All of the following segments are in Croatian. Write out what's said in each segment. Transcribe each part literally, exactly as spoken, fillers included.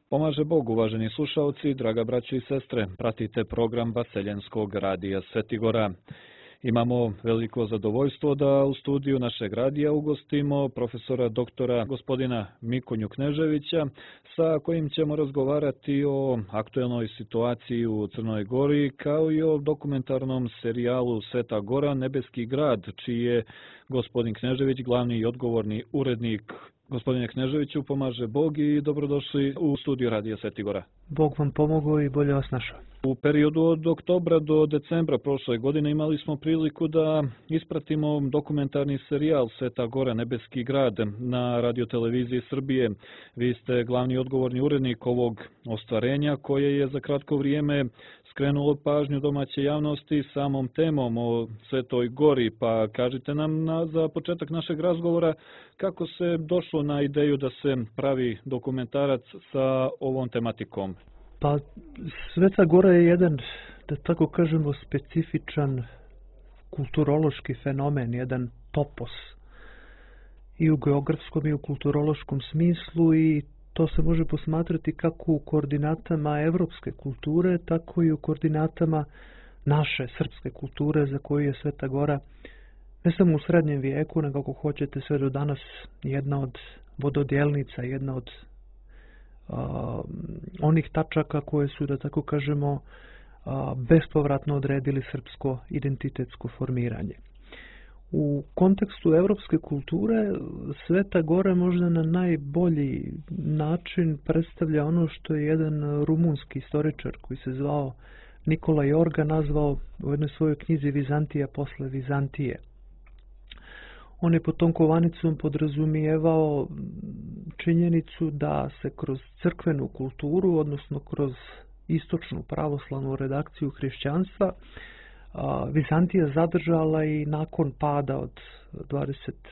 Pomaže Bog, uvaženi slušalci, draga braćo i sestre, pratite program Vaseljenskog radija Svetigora. Imamo veliko zadovoljstvo da u studiju našeg radija ugostimo profesora doktora gospodina Mikonju Kneževića, sa kojim ćemo razgovarati o aktuelnoj situaciji u Crnoj Gori, kao i o dokumentarnom serijalu Sveta Gora, Nebeski grad, čiji je gospodin Knežević glavni i odgovorni urednik. Gospodine Kneževiću, pomaže Bog i dobrodošli u studiju radija Svetigora. Bog vam pomogao i bolje vas našao. U periodu od oktobra do decembra prošle godine imali smo priliku da ispratimo dokumentarni serijal Sveta Gora, Nebeski grad na radioteleviziji Srbije. Vi ste glavni odgovorni urednik ovog ostvarenja koje je za kratko vrijeme skrenulo pažnju domaće javnosti samom temom o Svetoj Gori, pa kažite nam na, za početak našeg razgovora kako se došlo na ideju da se pravi dokumentarac sa ovom tematikom. Pa Sveta Gora je jedan, da tako kažemo, specifičan kulturološki fenomen, jedan topos i u geografskom i u kulturološkom smislu, i to se može posmatrati kako u koordinatama evropske kulture, tako i u koordinatama naše srpske kulture, za koju je Sveta Gora ne samo u srednjem vijeku, nego ako hoćete sve do danas jedna od vododjelnica, jedna od uh, onih tačaka koje su, da tako kažemo, uh, bespovratno odredili srpsko identitetsko formiranje. U kontekstu evropske kulture Sveta Gora možda na najbolji način predstavlja ono što je jedan rumunski istoričar koji se zvao Nikola Jorga nazvao u jednoj svojoj knjizi Vizantija posle Vizantije. On je pod tom kovanicom podrazumijevao činjenicu da se kroz crkvenu kulturu, odnosno kroz istočnu pravoslavnu redakciju hrišćanstva, Vizantija zadržala i nakon pada od dvadeset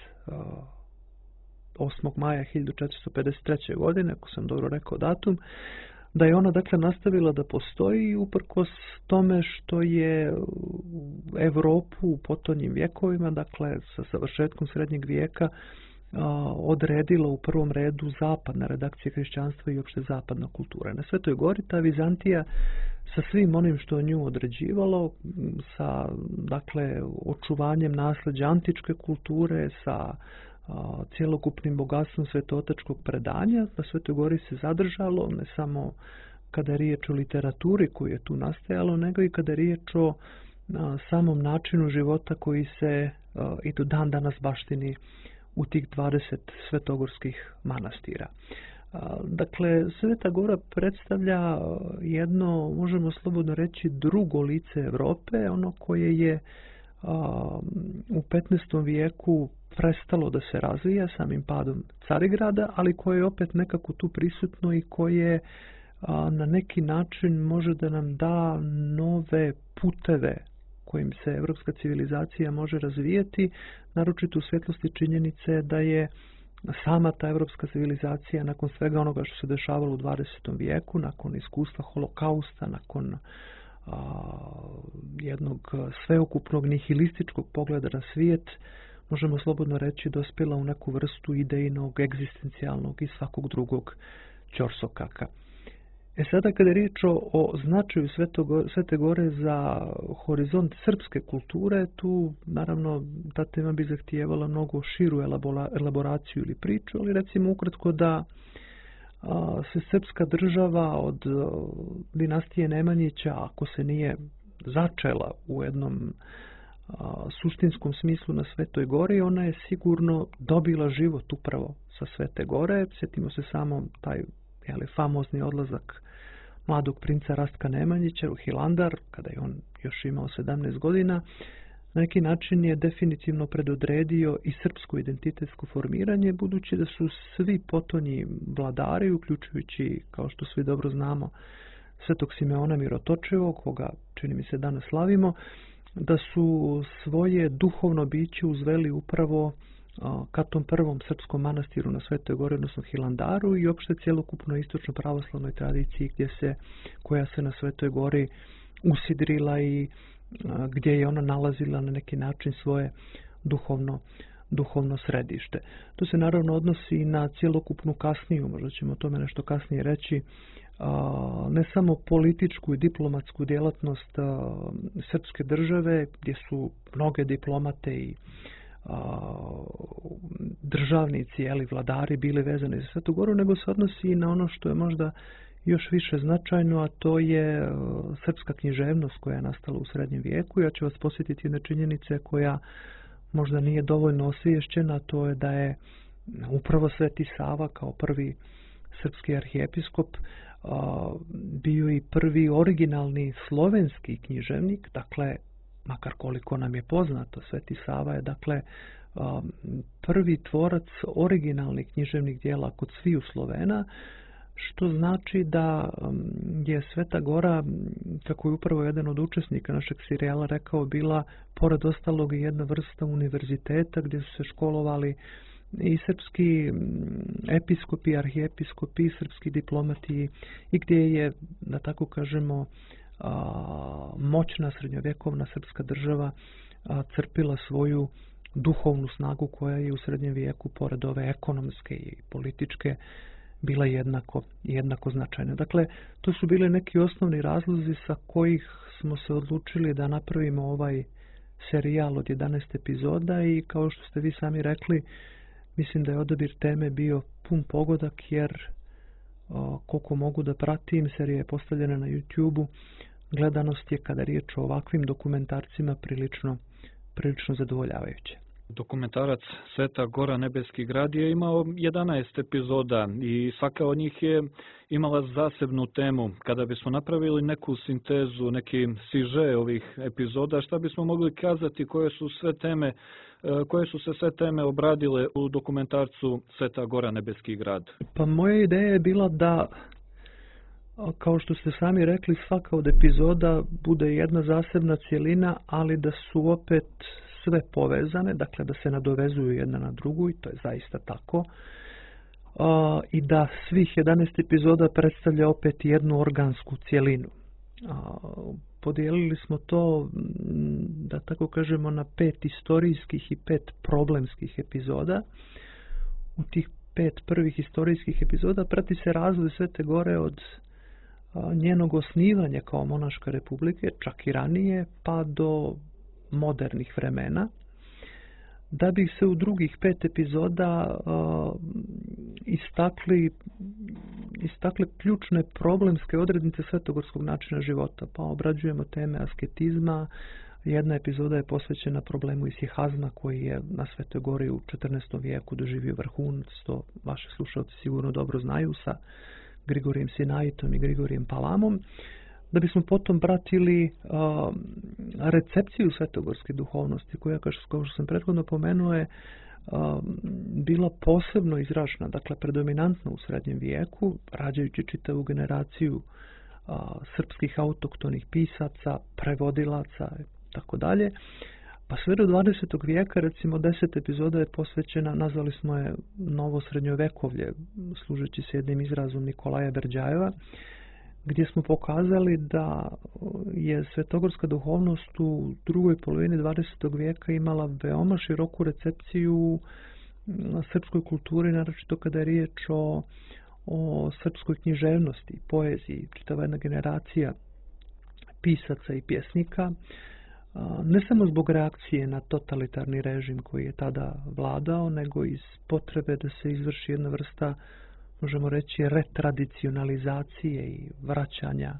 osmog maja hiljadu četiristo pedeset treće. godine, ako sam dobro rekao datum, da je ona dakle nastavila da postoji uprkos tome što je Evropu u potonjim vjekovima, dakle sa završetkom srednjeg vijeka, odredila u prvom redu zapadna redakcija hrišćanstva i opšte zapadna kultura. Na Svetoj Gori ta Vizantija sa svim onim što je nju određivalo, sa dakle očuvanjem nasljeđa antičke kulture, sa a, cjelokupnim bogatstvom svetootačkog predanja, na Svetoj Gori se zadržalo ne samo kada je riječ o literaturi koju je tu nastajalo, nego i kada je riječ o a, samom načinu života koji se a, i do dan danas baštini u tih dvadeset svetogorskih manastira. Dakle, Sveta Gora predstavlja jedno, možemo slobodno reći, drugo lice Evrope, ono koje je u petnaestom vijeku prestalo da se razvija samim padom Carigrada, ali koje je opet nekako tu prisutno i koje na neki način može da nam da nove puteve kojim se evropska civilizacija može razvijeti, naročito u svjetlosti činjenice da je sama ta evropska civilizacija nakon svega onoga što se dešavalo u dvadesetom vijeku, nakon iskustva holokausta, nakon a, jednog sveukupnog nihilističkog pogleda na svijet, možemo slobodno reći dospjela u neku vrstu idejnog, egzistencijalnog i svakog drugog ćorsokaka. E sada kada je riječ o, o značaju Svete Gore za horizont srpske kulture, tu naravno ta tema bi zahtijevala mnogo širu elaboraciju ili priču, ali recimo ukratko da a, se srpska država od a, dinastije Nemanjića, ako se nije začela u jednom a, suštinskom smislu na Svetoj Gori, ona je sigurno dobila život upravo sa Svete Gore. Sjetimo se samo taj jeli, famozni odlazak mladog princa Rastka Nemanjića u Hilandar, kada je on još imao sedamnaest godina, na neki način je definitivno predodredio i srpsko identitetsko formiranje, budući da su svi potonji vladari, uključujući, kao što svi dobro znamo, Svetog Simeona Mirotočivog, koga čini mi se danas slavimo, da su svoje duhovno biće uzveli upravo ka tom prvom srpskom manastiru na Svetoj Gori, odnosno Hilandaru, i opšte cjelokupno istočno pravoslavnoj tradiciji gdje se, koja se na Svetoj Gori usidrila i gdje je ona nalazila na neki način svoje duhovno duhovno središte. To se naravno odnosi i na cjelokupnu kasniju, možda ćemo o tome nešto kasnije reći, ne samo političku i diplomatsku djelatnost srpske države, gdje su mnoge diplomate i državnici, jeli, vladari bili vezani za Svetu Goru, nego se odnosi i na ono što je možda još više značajno, a to je srpska književnost koja je nastala u srednjem vijeku. Ja ću vas posjetiti jedne činjenice koja možda nije dovoljno osviješćena, a to je da je upravo Sveti Sava kao prvi srpski arhijepiskop bio i prvi originalni slovenski književnik, dakle, makar koliko nam je poznato, Sveti Sava je dakle prvi tvorac originalnih književnih djela kod sviju Slovena, što znači da je Sveta Gora, kako je upravo jedan od učesnika našeg serijala rekao, bila pored ostalog i jedna vrsta univerziteta gdje su se školovali i srpski episkopi, arhijepiskopi, i srpski diplomati, i gdje je, da tako kažemo, moćna srednjovjekovna srpska država crpila svoju duhovnu snagu koja je u srednjem vijeku, pored ove ekonomske i političke, bila jednako, jednako značajna. Dakle, to su bili neki osnovni razlozi sa kojih smo se odlučili da napravimo ovaj serijal od jedanaest epizoda i kao što ste vi sami rekli, mislim da je odabir teme bio pun pogodak jer o, koliko mogu da pratim, serija je postavljena na YouTube-u, gledanost je kada je riječ o ovakvim dokumentarcima prilično, prilično zadovoljavajuće. Dokumentarac Sveta Gora Nebeski grad je imao jedanaest epizoda i svaka od njih je imala zasebnu temu. Kada bismo napravili neku sintezu, neki siže ovih epizoda, šta bismo mogli kazati koje su sve teme, koje su se sve teme obradile u dokumentarcu Sveta Gora Nebeski grad? Pa moja ideja je bila da, kao što ste sami rekli, svaka od epizoda bude jedna zasebna cjelina, ali da su opet sve povezane, dakle da se nadovezuju jedna na drugu i to je zaista tako. Uh, I da svih jedanaest epizoda predstavlja opet jednu organsku cjelinu. Uh, podijelili smo to, da tako kažemo, na pet istorijskih i pet problemskih epizoda. U tih pet prvih historijskih epizoda prati se razvoj Svete Gore od uh, njenog osnivanja kao monaške republike, čak i ranije, pa do modernih vremena, da bi se u drugih pet epizoda uh, istakli, istakli ključne problemske odrednice svetogorskog načina života. Pa obrađujemo teme asketizma, jedna epizoda je posvećena problemu isihazma koji je na Svetoj Gori u četrnaestom vijeku doživio vrhunac, to vaši slušalci sigurno dobro znaju, sa Grigorijem Sinaitom i Grigorijem Palamom. Da bismo potom pratili uh, recepciju svetogorske duhovnosti koja, kao što sam prethodno pomenuo, je uh, bila posebno izražena, dakle predominantna u srednjem vijeku, rađajući čitavu generaciju uh, srpskih autohtonih pisaca, prevodilaca i tako dalje. Pa sve do dvadesetog vijeka, recimo deset epizoda je posvećena, nazvali smo je novo srednjovekovlje, služeći se jednim izrazom Nikolaja Berđajeva, gdje smo pokazali da je svetogorska duhovnost u drugoj polovini dvadesetog vijeka imala veoma široku recepciju na srpskoj kulturi, naročito kada je riječ o, o srpskoj književnosti, poeziji, čitava jedna generacija pisaca i pjesnika, ne samo zbog reakcije na totalitarni režim koji je tada vladao, nego iz potrebe da se izvrši jedna vrsta, možemo reći, retradicionalizacije i vraćanja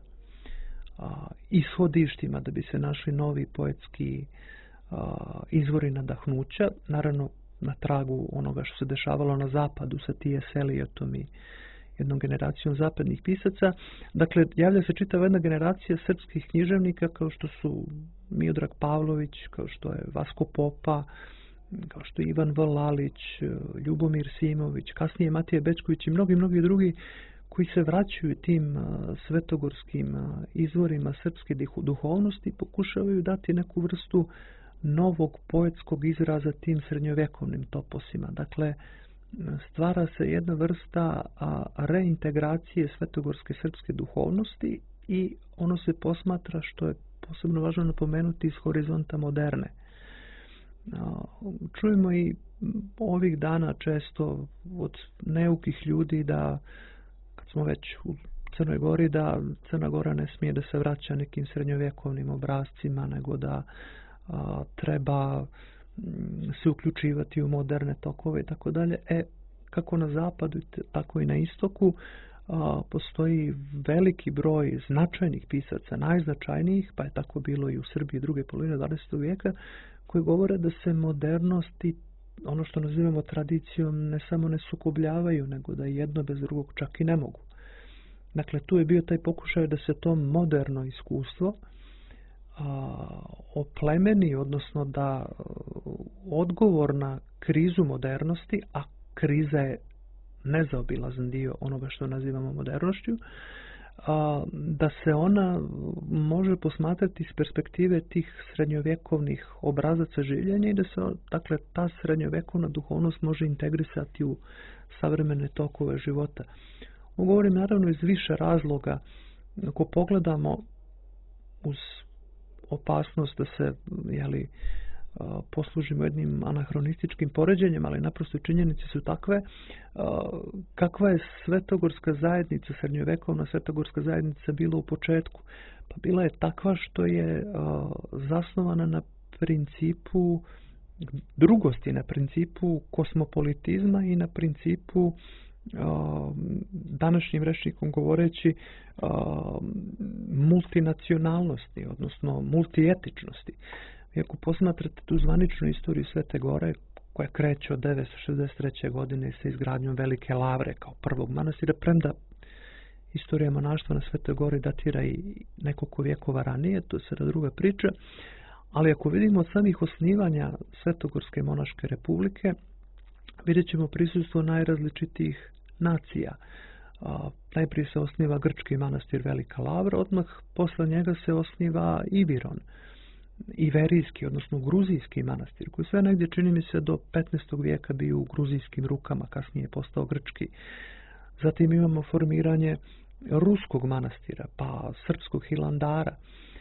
a, ishodištima da bi se našli novi poetski a, izvori nadahnuća, naravno na tragu onoga što se dešavalo na zapadu sa T S Eliotom i jednom generacijom zapadnih pisaca. Dakle, javlja se čitava jedna generacija srpskih književnika kao što su Miodrag Pavlović, kao što je Vasko Popa, kao što je Ivan V. Lalić, Ljubomir Simović, kasnije Matija Bečković i mnogi, mnogi drugi koji se vraćaju tim svetogorskim izvorima srpske duhovnosti i pokušavaju dati neku vrstu novog poetskog izraza tim srednjovjekovnim toposima. Dakle, stvara se jedna vrsta reintegracije svetogorske srpske duhovnosti i ono se posmatra, što je posebno važno napomenuti, iz horizonta moderne. Čujemo i ovih dana često od neukih ljudi da, kad smo već u Crnoj Gori, da Crna Gora ne smije da se vraća nekim srednjovjekovnim obrascima, nego da a, treba se uključivati u moderne tokove i tako dalje. E, kako na zapadu, tako i na istoku, a, postoji veliki broj značajnih pisaca, najznačajnijih, pa je tako bilo i u Srbiji druge polovine dvadesetog vijeka, koji govore da se modernost i ono što nazivamo tradicijom ne samo ne sukobljavaju, nego da jedno bez drugog čak i ne mogu. Dakle, tu je bio taj pokušaj da se to moderno iskustvo a, oplemeni, odnosno da odgovor na krizu modernosti, a kriza je nezaobilazan dio onoga što nazivamo modernošću, a, da se ona može posmatrati iz perspektive tih srednjovjekovnih obrazaca življenja i da se, dakle, ta srednjovjekovna duhovnost može integrisati u savremene tokove života. Ovo govorim naravno iz više razloga. Ako pogledamo uz opasnost da se, jeli, poslužimo jednim anahronističkim poređenjem, ali naprosto činjenice su takve, kakva je svetogorska zajednica, srednjovekovna svetogorska zajednica bila u početku. Pa bila je takva što je zasnovana na principu drugosti, na principu kosmopolitizma i na principu, današnjim rečnikom govoreći, multinacionalnosti, odnosno multietičnosti. I ako posmatrate tu zvaničnu istoriju Svete Gore, koja kreće od devetsto šezdeset treće. godine sa izgradnjom Velike Lavre kao prvog manastira, premda istorija monaštva na Svetoj Gori datira i nekoliko vjekova ranije, to je sada druga priča, ali ako vidimo od samih osnivanja Svetogorske monaške republike, vidjet ćemo prisustvo najrazličitijih nacija. A, najprije se osniva grčki manastir Velika Lavra, odmah posle njega se osniva Iviron, iverijski, odnosno gruzijski manastir, koji sve negdje, čini mi se, do petnaestog vijeka bio u gruzijskim rukama, kasnije je postao grčki. Zatim imamo formiranje ruskog manastira, pa srpskog Hilandara.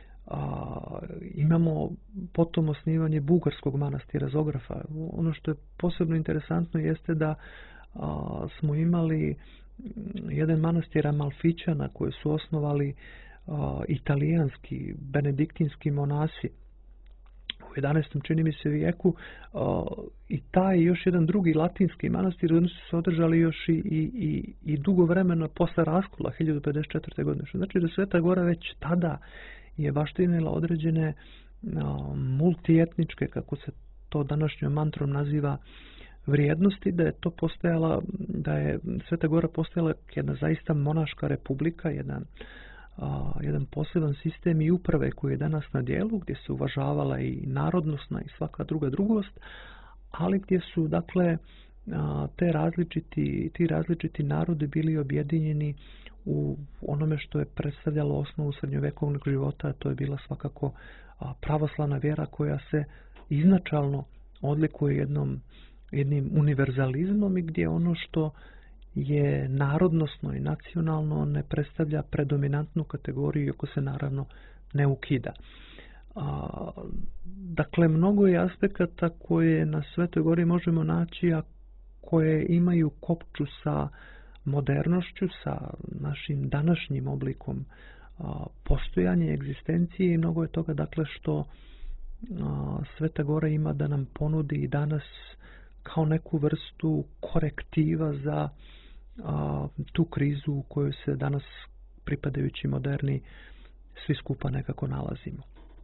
A, imamo potom osnivanje bugarskog manastira Zografa. Ono što je posebno interesantno jeste da a, smo imali jedan manastir Amalfićana koji su osnovali a, italijanski benediktinski monasi u jedanaestom čini mi se vijeku, a, i taj još jedan drugi latinski manastir, oni su se održali još i, i, i, i dugo vremena posle raskola hiljadu pedeset četvrte. godine. Što znači da Sveta Gora već tada je baštinila određene a, multietničke, kako se to današnjom mantrom naziva, vrijednosti, da je to postojala, da je Sveta Gora postojala jedna zaista monaška republika, jedan, a, jedan poseban sistem i uprave koji je danas na dijelu, gdje se uvažavala i narodnosna i svaka druga drugost, ali gdje su, dakle, a, te različiti, ti različiti narodi bili objedinjeni u onome što je predstavljalo osnovu srednjovekovnog života, a to je bila svakako a, pravoslavna vjera koja se iznačalno odlikuje jednom jednim univerzalizmom i gdje ono što je narodnosno i nacionalno ne predstavlja predominantnu kategoriju, iako se naravno ne ukida. A, dakle, mnogo je aspekata koje na Svetoj Gori možemo naći, a koje imaju kopču sa modernošću, sa našim današnjim oblikom a, postojanja i egzistencije, i mnogo je toga, dakle, što a, Sveta Gora ima da nam ponudi i danas kao neku vrstu korektiva za a, tu krizu u kojoj se danas pripadajući moderni svi skupa nekako nalazimo.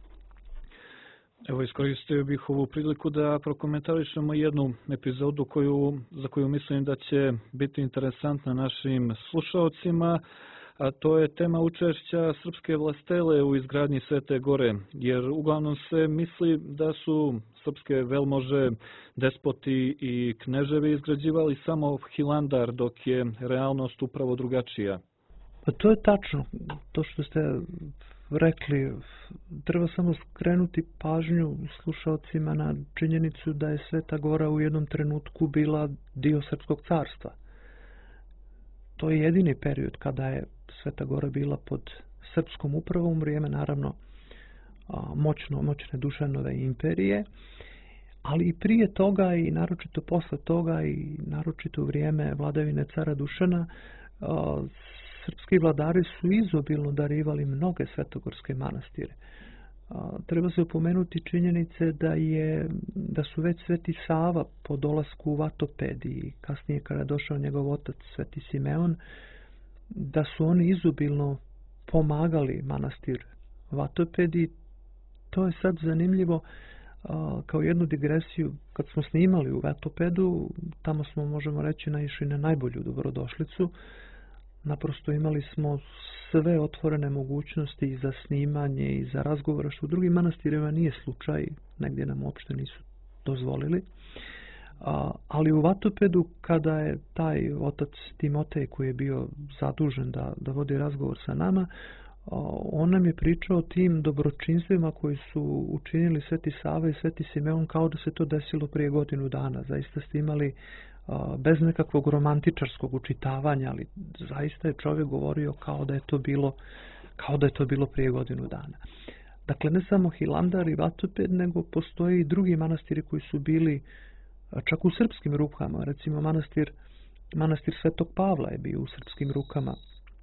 Evo, iskoristio bih ovu priliku da prokomentarišemo jednu epizodu koju, za koju mislim da će biti interesantna našim slušalcima, a to je tema učešća srpske vlastele u izgradnji Svete Gore, jer uglavnom se misli da su srpske velmože, despoti i kneževi izgrađivali samo Hilandar, dok je realnost upravo drugačija. Pa to je tačno. To što ste rekli, treba samo skrenuti pažnju slušalcima na činjenicu da je Sveta Gora u jednom trenutku bila dio Srpskog carstva. To je jedini period kada je Sveta Gora bila pod srpskom upravom, vrijeme naravno moćno, moćne Dušanove imperije, ali i prije toga i naročito posle toga i naročito u vrijeme vladavine cara Dušana, srpski vladari su izobilno darivali mnoge svetogorske manastire. Treba se upomenuti činjenice da je da su već Sveti Sava po dolasku u Vatoped i kasnije kada je došao njegov otac Sveti Simeon, da su oni izobilno pomagali manastir Vatoped i to je sad zanimljivo kao jednu digresiju. Kad smo snimali u Vatopedu, tamo smo, možemo reći, naišli na najbolju dobrodošlicu. Naprosto imali smo sve otvorene mogućnosti i za snimanje i za razgovore, što u drugim manastirima nije slučaj, negdje nam uopšte nisu dozvolili. A, ali u Vatopedu, kada je taj otac Timotej, koji je bio zadužen da, da vodi razgovor sa nama, on nam je pričao o tim dobročinstvima koji su učinili Sveti Sava i Sveti Simeon kao da se to desilo prije godinu dana. Zaista ste imali bez nekakvog romantičarskog učitavanja, ali zaista je čovjek govorio kao da je to bilo, kao da je to bilo prije godinu dana. Dakle, ne samo Hilandar i Vatoped, nego postoje i drugi manastiri koji su bili čak u srpskim rukama. Recimo manastir, manastir Svetog Pavla je bio u srpskim rukama.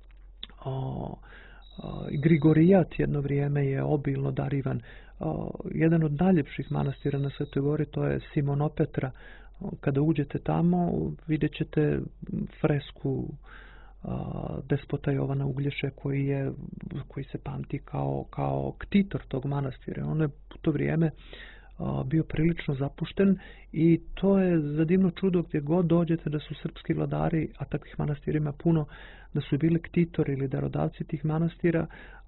O, Grigorijat jedno vrijeme je obilno darivan. Jedan od najljepših manastira na Svetoj Gori, to je Simonopetra. Kada uđete tamo, vidjet ćete fresku despota Jovana Uglješe koji, je, koji se pamti kao, kao ktitor tog manastira. On je u to vrijeme bio prilično zapušten i to je za divno čudo gdje god dođete da su srpski vladari, a takvih manastira ima puno, da su bili ktitori ili darodavci tih manastira.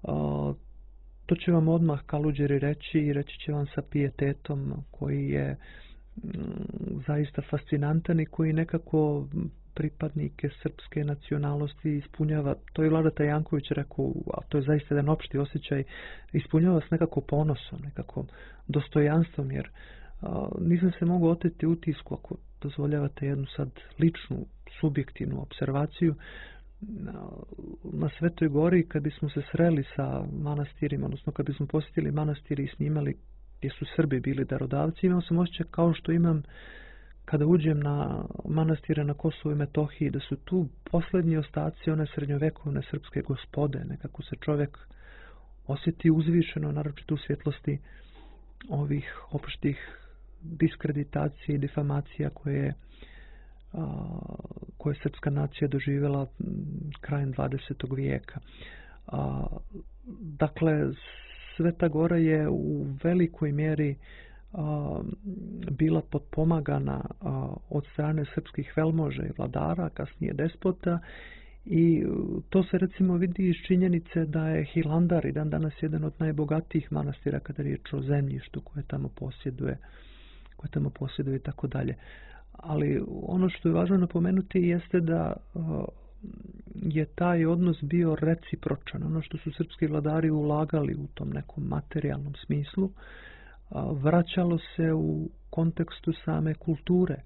To će vam odmah Kaluđeri reći i reći će vam sa pijetetom koji je zaista fascinantan i koji nekako pripadnike srpske nacionalnosti ispunjava. To je Vladeta Janković rekao, a to je zaista jedan opšti osjećaj, ispunjava s nekako ponosom, nekako dostojanstvom, jer a, nisam se mogao oteti utisku, ako dozvoljavate jednu sad ličnu, subjektivnu observaciju, na Svetoj Gori kad bismo se sreli sa manastirima, odnosno kad bismo posjetili manastiri i snimali gdje su Srbi bili darodavci, imao sam osjećaj kao što imam kada uđem na manastire na Kosovu i Metohiji, da su tu posljednji ostaci one srednjovekovne srpske gospode. Nekako se čovjek osjeti uzvišeno, naročito u svjetlosti ovih opštih diskreditacija i difamacija koje, a, koje srpska nacija doživjela krajem dvadesetog vijeka. A, dakle, Sveta Gora je u velikoj mjeri a, bila potpomagana a, od strane srpskih velmoža i vladara, kasnije despota, i to se recimo vidi iz činjenice da je Hilandar i dan danas jedan od najbogatijih manastira kada je riječ o zemljištu koje tamo posjeduje, koje tamo posjeduje i tako dalje. Ali ono što je važno napomenuti jeste da a, je taj odnos bio recipročan. Ono što su srpski vladari ulagali u tom nekom materijalnom smislu, vraćalo se u kontekstu same kulture.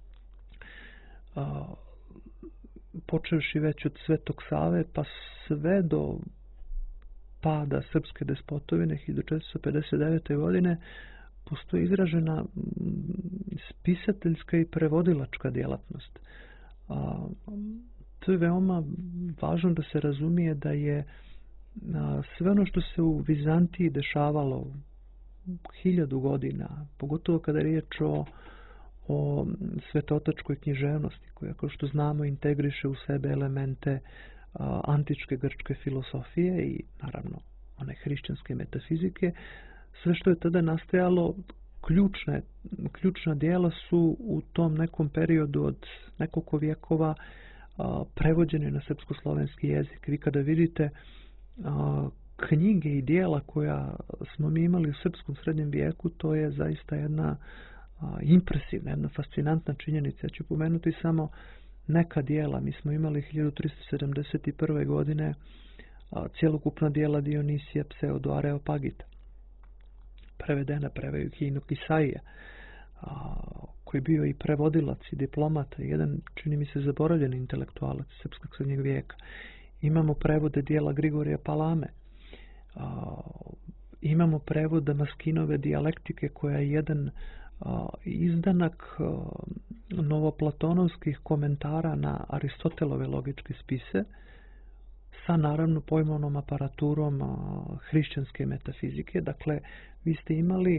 Počevši već od Svetog Save pa sve do pada srpske despotovine hiljadu četiristo pedeset devete. godine postoji izražena spisateljska i prevodilačka djelatnost. To je veoma važno da se razumije da je sve ono što se u Vizantiji dešavalo hiljadu godina, pogotovo kada je riječ o, o svetotačkoj književnosti, koja, kao što znamo, integriše u sebe elemente a, antičke grčke filosofije i naravno one hrišćanske metafizike, sve što je tada nastajalo, ključne, ključna dijela su u tom nekom periodu od nekoliko vjekova prevođene na srpsko-slovenski jezik. Vi kada vidite a, knjige i dijela koja smo mi imali u srpskom srednjem vijeku, to je zaista jedna a, impresivna, jedna fascinantna činjenica. Ja ću pomenuti samo neka dijela. Mi smo imali hiljadu tristo sedamdeset prve. godine a, cjelokupna dijela Dionisija Pseudo Areopagita, prevedena Prevejuhinok Isaija, a, koji je bio i prevodilac i diplomata, jedan, čini mi se, zaboravljen intelektualac srpskog srednjeg vijeka. Imamo prevode dijela Grigorija Palame, a, imamo prevod Damaskinove dijalektike, koja je jedan izdanak novoplatonovskih komentara na Aristotelove logičke spise sa naravno pojmovnom aparaturom hrišćanske metafizike. Dakle, vi ste imali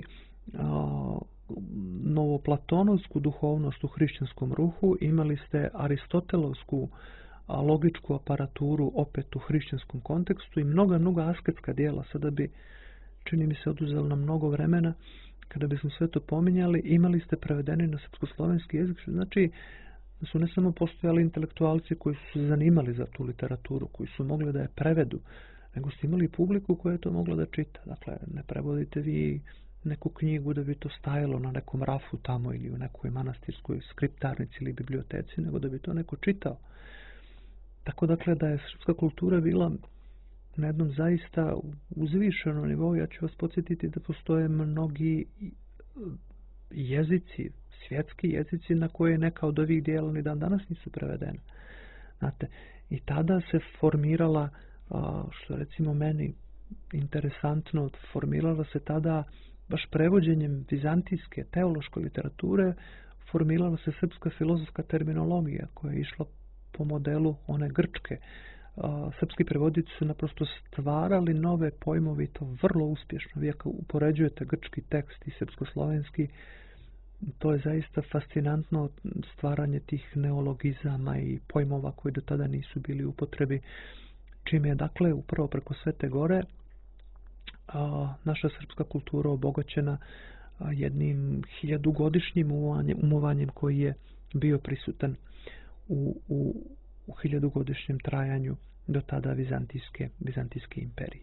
novoplatonovsku duhovnost u hrišćanskom ruhu, imali ste aristotelovsku logičku aparaturu opet u hrišćanskom kontekstu i mnoga, mnoga asketska dijela. Sada bi, čini mi se, oduzelo nam mnogo vremena kada bismo sve to pominjali. Imali ste prevedeni na srpsko-slovenski jezik, što znači da su ne samo postojali intelektualci koji su se zanimali za tu literaturu, koji su mogli da je prevedu, nego ste imali publiku koja je to mogla da čita. Dakle, ne prevodite vi neku knjigu da bi to stajalo na nekom rafu tamo ili u nekoj manastirskoj skriptarnici ili biblioteci, nego da bi to neko čitao. Tako dakle da je srpska kultura bila na jednom zaista uzvišenom nivou. Ja ću vas podsjetiti da postoje mnogi jezici, svjetski jezici na koje neka od ovih dijela ni dan danas nisu prevedene. Znate, i tada se formirala, što recimo meni interesantno, formirala se tada baš prevođenjem vizantijske teološke literature, formirala se srpska filozofska terminologija koja je išla po modelu one grčke. Srpski prevodici su naprosto stvarali nove pojmove i to vrlo uspješno. Vi ako upoređujete grčki tekst i srpsko-slovenski, to je zaista fascinantno stvaranje tih neologizama i pojmova koji do tada nisu bili u upotrebi, čime je dakle upravo preko Svete Gore a, naša srpska kultura obogaćena a, jednim hiljadugodišnjim umovanjem, umovanjem koji je bio prisutan u, u, u hiljadugodišnjem trajanju do tada Vizantijske, Vizantijske imperije.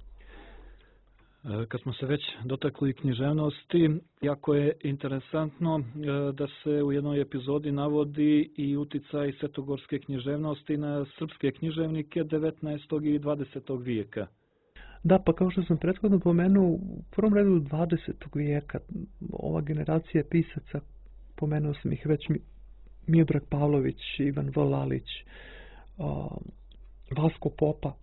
Kad smo se već dotakli književnosti, jako je interesantno da se u jednoj epizodi navodi i uticaj svetogorske književnosti na srpske književnike devetnaestog i dvadesetog vijeka. Da, pa kao što sam prethodno pomenuo, u prvom redu dvadesetog vijeka ova generacija pisaca, pomenuo sam ih već, Miodrag Pavlović, Ivan V. Lalić, Vasko Popa,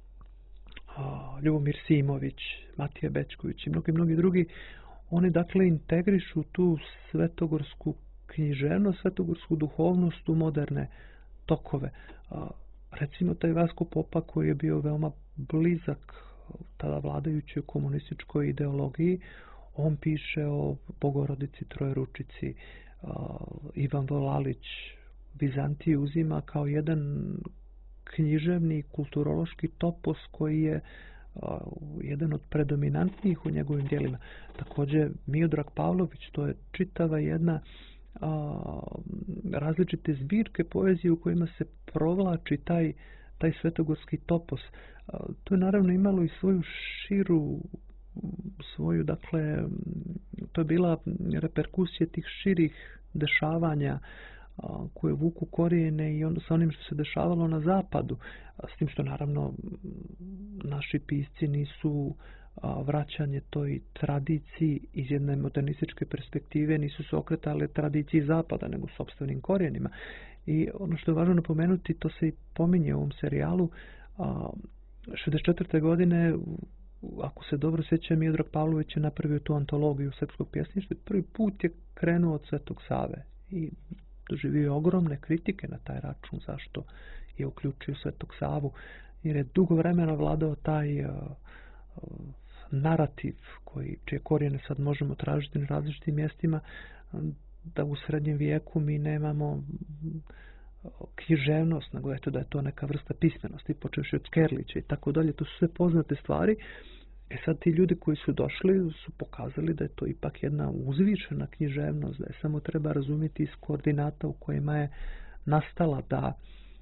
Ljubomir Simović, Matija Bećković i mnogi, mnogi drugi, oni dakle integrišu tu svetogorsku književnost, svetogorsku duhovnost u moderne tokove. Recimo taj Vasko Popa koji je bio veoma blizak tada vladajućoj komunističkoj ideologiji, on piše o Bogorodici Trojeručici. Ivan V. Lalić Vizantiju uzima kao jedan književni kulturološki topos koji je uh, jedan od predominantnijih u njegovim djelima. Također Miodrag Pavlović, to je čitava jedna uh, različite zbirke poezije u kojima se provlači taj, taj svetogorski topos. Uh, to je naravno imalo i svoju širu svoju, dakle, to je bila reperkusija tih širih dešavanja koje vuku korijene i onda sa onim što se dešavalo na zapadu. S tim što naravno naši pisci nisu vraćanje toj tradiciji iz jedne modernističke perspektive, nisu se okretali tradiciji zapada, nego sopstvenim korijenima. I ono što je važno napomenuti, to se i pominje u ovom serijalu, šezdeset četvrte godine, ako se dobro sjećam, Miodrag Pavlović je napravio tu antologiju srpskog pjesništva. Prvi put je krenuo od Svetog Save i doživio je ogromne kritike na taj račun zašto je uključio Svetog Savu, jer je dugo vremena vladao taj uh, narativ koji, čije korijene sad možemo tražiti na različitim mjestima, da u srednjem vijeku mi nemamo književnost, nego eto da je to neka vrsta pismenosti, počevši od Skerlića i tako dalje. To su sve poznate stvari. E sad ti ljudi koji su došli su pokazali da je to ipak jedna uzvišena književnost, da je samo treba razumjeti iz koordinata u kojima je nastala, da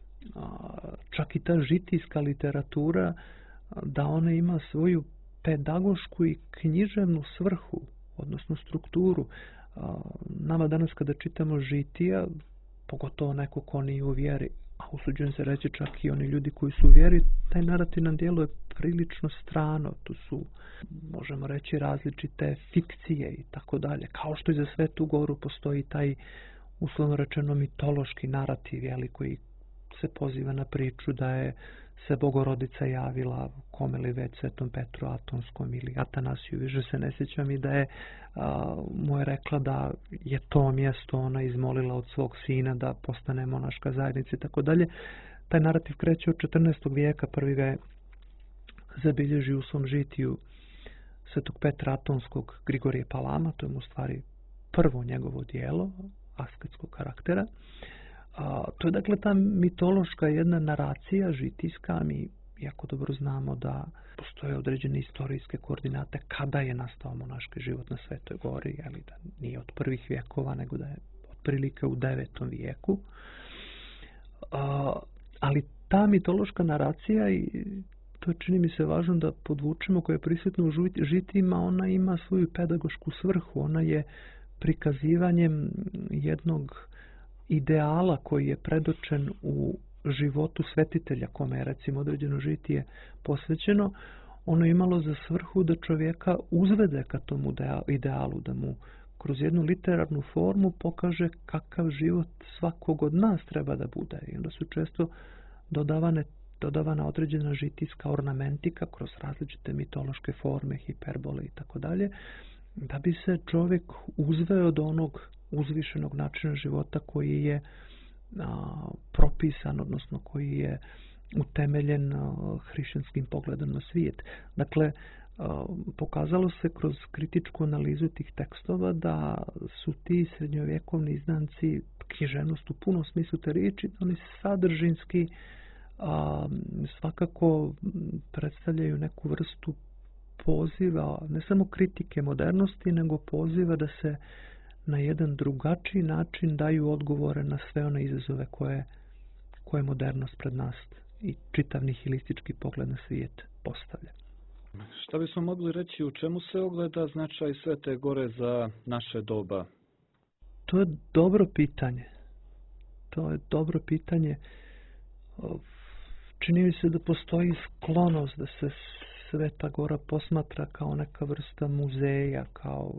čak i ta žitijska literatura, da ona ima svoju pedagošku i književnu svrhu, odnosno strukturu. Nama danas kada čitamo žitija, pogotovo neko ko nije u vjeri, a usuđujem se reći čak i oni ljudi koji su u vjeri, taj narativ nam djeluje prilično strano. Tu su, možemo reći, različite fikcije i tako dalje. Kao što i za Svetu Goru postoji taj, uslovno rečeno, mitološki narativ, jeli, koji se poziva na priču da je se Bogorodica javila kome li već, Svetom Petru Atonskom ili Atanasiju, više se ne sjećam, i da je a, mu je rekla da je to mjesto ona izmolila od svog sina da postane monaška zajednica i tako dalje. Taj narativ kreće od četrnaestog vijeka, prvi ga je zabilježio u svom žitiju Svetog Petra Atonskog Grigorije Palama, to je mu u stvari prvo njegovo dijelo asketskog karaktera. A, to je dakle ta mitološka jedna naracija žitijska. Mi jako dobro znamo da postoje određene istorijske koordinate kada je nastao monaški život na Svetoj Gori, ali da nije od prvih vijekova, nego da je otprilike u devetom vijeku. A, ali ta mitološka naracija, i to čini mi se važno da podvučemo, koja je prisutna u žitijima, ona ima svoju pedagošku svrhu. Ona je prikazivanjem jednog ideala koji je predočen u životu svetitelja, kome je recimo određeno žitije posvećeno. Ono je imalo za svrhu da čovjeka uzvede ka tomu idealu, da mu kroz jednu literarnu formu pokaže kakav život svakog od nas treba da bude. I onda su često dodavane, dodavana određena žitijska ornamentika kroz različite mitološke forme, hiperbole i tako dalje, da bi se čovjek uzveo do onog uzvišenog načina života koji je a, propisan, odnosno koji je utemeljen a, hrišćanskim pogledom na svijet. Dakle, a, pokazalo se kroz kritičku analizu tih tekstova da su ti srednjovjekovni izdanci, književnost u punom smislu te riječi, oni sadržinski a, svakako predstavljaju neku vrstu poziva, ne samo kritike modernosti, nego poziva da se na jedan drugačiji način daju odgovore na sve one izazove koje, koje modernost pred nas i čitav nihilistički pogled na svijet postavlja. Šta bismo mogli reći, u čemu se ogleda značaj Svete Gore za naše doba? To je dobro pitanje. To je dobro pitanje. Čini mi se da postoji sklonost da se Sveta Gora posmatra kao neka vrsta muzeja, kao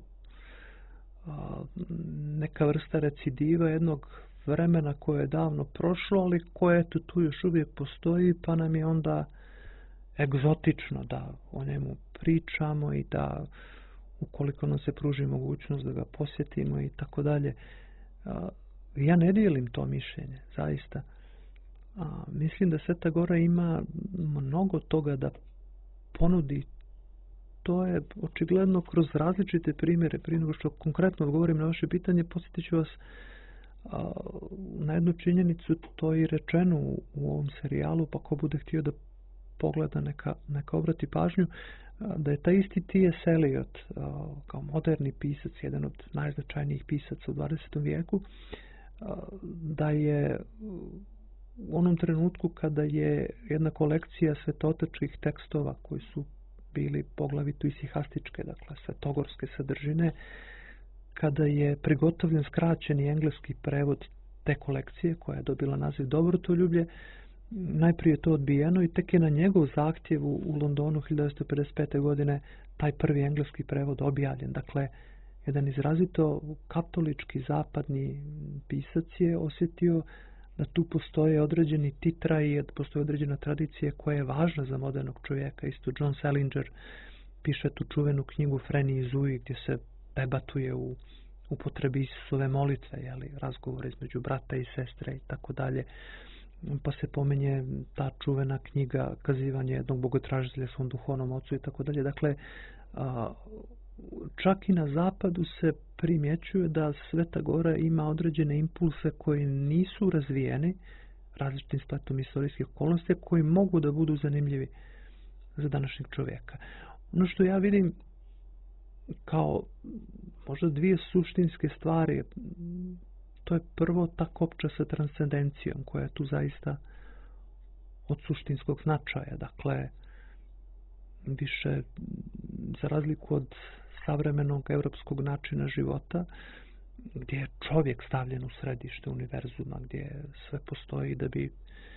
neka vrsta recidiva jednog vremena koje je davno prošlo, ali koje eto tu još uvijek postoji, pa nam je onda egzotično da o njemu pričamo i da ukoliko nam se pruži mogućnost da ga posjetimo i tako dalje. Ja ne dijelim to mišljenje, zaista. Mislim da Sveta Gora ima mnogo toga da ponudi. To je očigledno kroz različite primjere. Prije nego što konkretno odgovorim na vaše pitanje, podsjetit ću vas a, na jednu činjenicu, to je rečeno u, u ovom serijalu, pa ko bude htio da pogleda, neka, neka obrati pažnju, a, da je taj isti T S Eliot a, kao moderni pisac, jedan od najznačajnijih pisaca u dvadesetom vijeku, a, da je u onom trenutku kada je jedna kolekcija svetotačkih tekstova koji su bili poglavito isihastičke, dakle svetogorske sadržine, kada je prigotovljen skraćeni engleski prevod te kolekcije koja je dobila naziv Dobrotoljublje, najprije to odbijeno i tek je na njegov zahtjev u Londonu hiljadu devetsto pedeset pete. godine taj prvi engleski prevod objavljen. Dakle, jedan izrazito katolički zapadni pisac je osjetio da tu postoje određeni titra i postoje određena tradicija koja je važna za modernog čovjeka. Isto John Salinger piše tu čuvenu knjigu Freni i Zui gdje se debatuje u upotrebi Isusove molitve, jeli, razgovor između brata i sestre i tako dalje. Pa se pomenje ta čuvena knjiga Kazivanje jednog bogotražitelja svom duhovnom ocu i tako dalje. Dakle, a, čak i na zapadu se primjećuje da Sveta Gora ima određene impulse koji nisu razvijeni različitim spletom istorijskih okolnosti, koji mogu da budu zanimljivi za današnjeg čovjeka. Ono što ja vidim kao možda dvije suštinske stvari, to je prvo ta kopča sa transcendencijom koja je tu zaista od suštinskog značaja. Dakle, više za razliku od savremenog europskog načina života, gdje je čovjek stavljen u središte univerzuma, gdje sve postoji da bi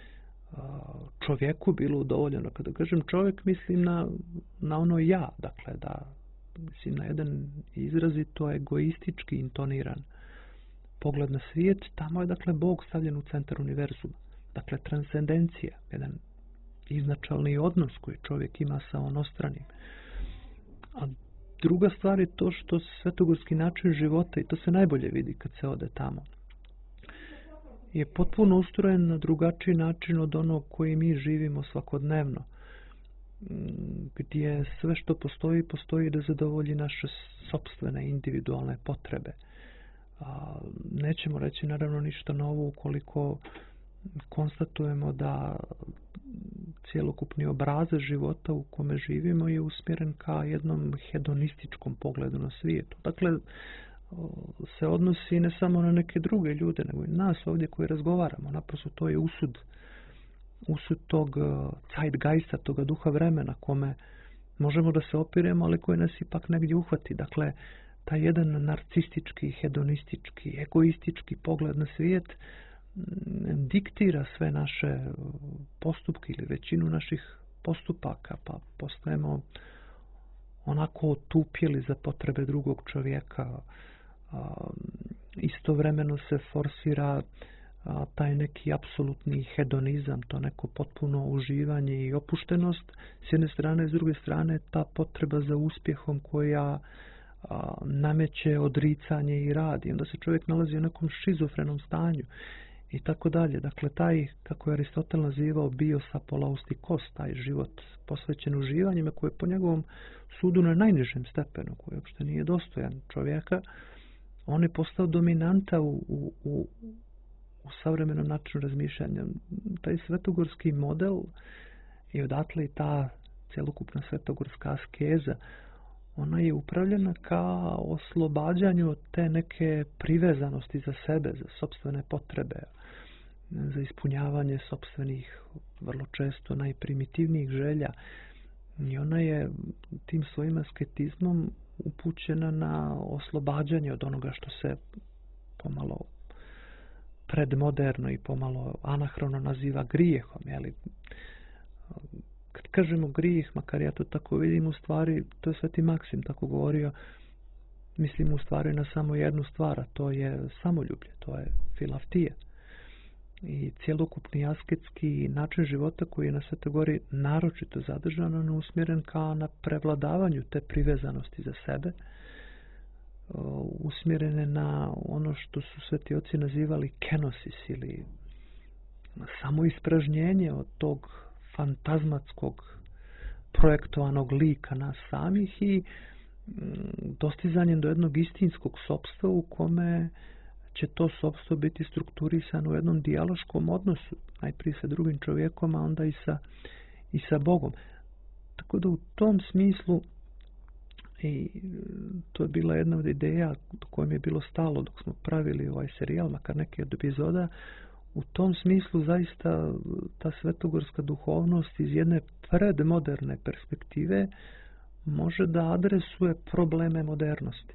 čovjeku bilo udovoljeno. Kada kažem čovjek, mislim na, na ono ja, dakle da mislim na jedan izrazito egoistički intoniran pogled na svijet. Tamo je dakle Bog stavljen u centar univerzuma. Dakle, transcendencija, jedan iznačalni odnos koji čovjek ima sa onostranim. A druga stvar je to što svetogorski način života, i to se najbolje vidi kad se ode tamo, je potpuno ustrojen na drugačiji način od onog koji mi živimo svakodnevno, gdje sve što postoji, postoji da zadovolji naše sopstvene individualne potrebe. A, nećemo reći naravno ništa novo ukoliko konstatujemo da cjelokupni obrazac života u kome živimo je usmjeren ka jednom hedonističkom pogledu na svijetu. Dakle, se odnosi ne samo na neke druge ljude, nego i nas ovdje koji razgovaramo. Naprosto to je usud, usud tog zeitgeista, toga duha vremena kome možemo da se opiremo, ali koji nas ipak negdje uhvati. Dakle, taj jedan narcistički, hedonistički, egoistički pogled na svijet diktira sve naše postupke ili većinu naših postupaka, pa postajemo onako otupjeli za potrebe drugog čovjeka. Istovremeno se forsira taj neki apsolutni hedonizam, to neko potpuno uživanje i opuštenost s jedne strane, s druge strane ta potreba za uspjehom koja nameće odricanje i rad, i onda se čovjek nalazi u nekom šizofrenom stanju i tako dalje. Dakle, taj, kako je Aristotel nazivao, biosapolaustikos, taj život posvećen uživanjima, koji je po njegovom sudu na najnižem stepenu, koji uopšte nije dostojan čovjeka, on je postao dominanta u, u, u, u savremenom načinu razmišljanja. Taj svetogorski model i odatle i ta cjelokupna svetogorska askeza, ona je upravljena ka oslobađanju od te neke privezanosti za sebe, za sopstvene potrebe, za ispunjavanje sopstvenih, vrlo često najprimitivnijih želja. I ona je tim svojim asketizmom upućena na oslobađanje od onoga što se pomalo predmoderno i pomalo anahrono naziva grijehom. Jeli? Kad kažemo grijeh, makar ja to tako vidim, u stvari, to je Sveti Maksim tako govorio, mislim u stvari na samo jednu stvar, a to je samoljublje, to je filaftija. I cjelokupni asketski način života koji je na Svetoj Gori naročito zadržan, on je usmjeren ka na prevladavanju te privezanosti za sebe, usmjerene na ono što su sveti oci nazivali kenosis ili samo ispražnjenje od tog fantazmatskog projektovanog lika nas samih i dostizanjem do jednog istinskog sopstva u kome će to sopstvo biti strukturisano u jednom dijaloškom odnosu, najprije sa drugim čovjekom, a onda i sa, i sa Bogom. Tako da u tom smislu, i to je bila jedna od ideja do kojom je bilo stalo dok smo pravili ovaj serijal, makar neke od epizoda, u tom smislu zaista ta svetogorska duhovnost iz jedne predmoderne perspektive može da adresuje probleme modernosti.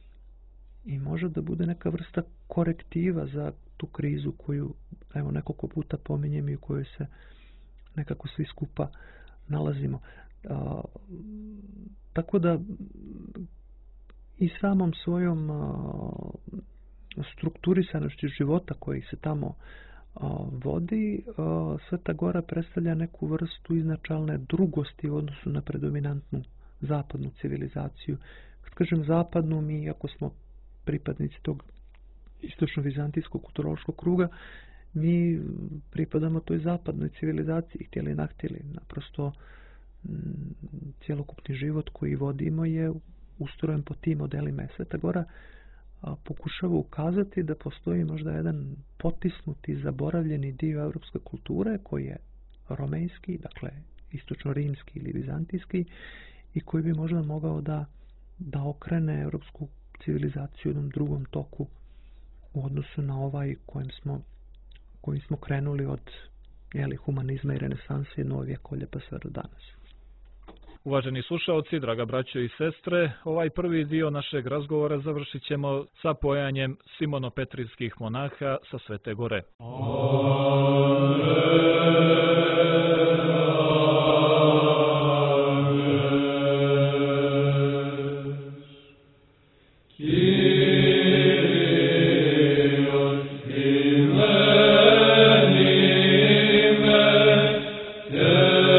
I može da bude neka vrsta korektiva za tu krizu koju, evo, nekoliko puta pominjem i u kojoj se nekako svi skupa nalazimo. A, tako da i samom svojom a, strukturisanošću života koji se tamo a, vodi, a, Sveta Gora predstavlja neku vrstu iznačalne drugosti u odnosu na predominantnu zapadnu civilizaciju. Kad kažem zapadnu, mi, ako smo pripadnici tog istočno-vizantijskog kulturološkog kruga, mi pripadamo toj zapadnoj civilizaciji, htjeli nahtjeli. Naprosto cjelokupni život koji vodimo je ustrojen po tim modelima. Sveta Gora a, pokušava ukazati da postoji možda jedan potisnuti, zaboravljeni dio europske kulture koji je romejski, dakle istočno-rimski ili vizantijski, i koji bi možda mogao da, da okrene europsku civilizaciju u jednom drugom toku u odnosu na ovaj kojim smo, kojim smo krenuli od jeli, humanizma i renesanse novog vjekolja pa sve do danas. Uvaženi slušalci, draga braćo i sestre, ovaj prvi dio našeg razgovora završit ćemo sa pojanjem simonopetrijskih monaha sa Svete Gore. Yeah.